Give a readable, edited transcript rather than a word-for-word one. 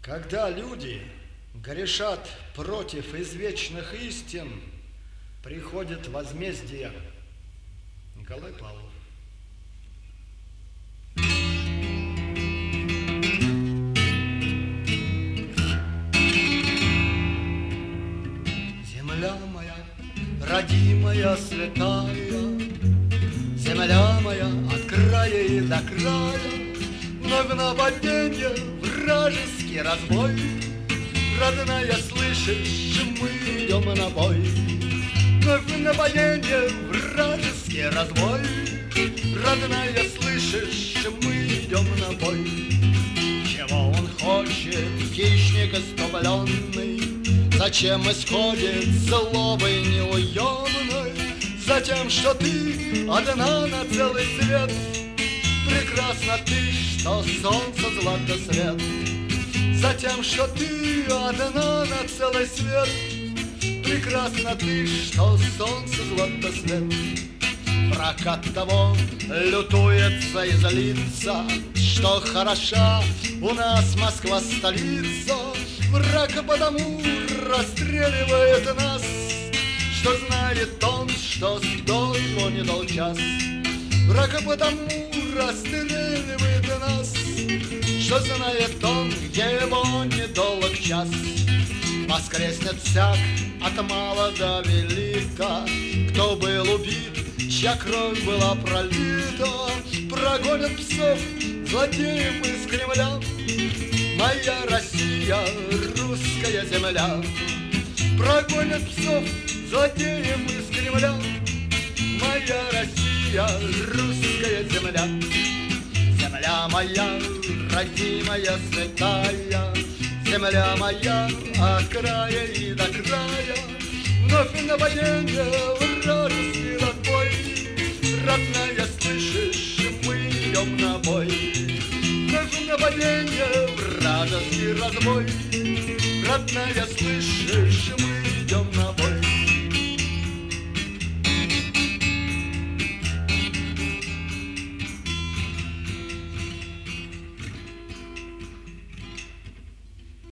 Когда люди грешат против извечных истин, приходит возмездие. Николай Павлов. Земля моя, родимая, святая, земля моя от края и до края, но в нападенье вражеский разбой. Родная, слышишь, мы идем на бой. Но в нападенье вражеский разбой. Родная, слышишь, мы идем на бой. Чего он хочет, хищник иступленный? Зачем исходит злобой неуемной? Затем, что ты одна на целый свет. Прекрасна ты, что солнце златоцвет. Затем, что ты одна на целый свет. Прекрасна ты, что солнце златоцвет. Враг от того лютуется и злится, что хороша у нас Москва столица. Враг потому расстреливает нас, что знает он, что до его не дал час. Враг потому расстреливает нас, что знает он, где его недолг час. Воскреснет всяк от мала до велика, кто был убит, чья кровь была пролита. Прогонят псов злодеев из Кремля, моя Россия, русская земля. Прогонят псов злодеев из Кремля, моя Россия, русская земля. Земля моя, родимая, святая, земля моя от края и до края. Вновь нападенье, вражеский разбой. Родная, слышишь, мы идем на бой. Вновь нападенье, вражеский разбой. Родная, слышишь, мы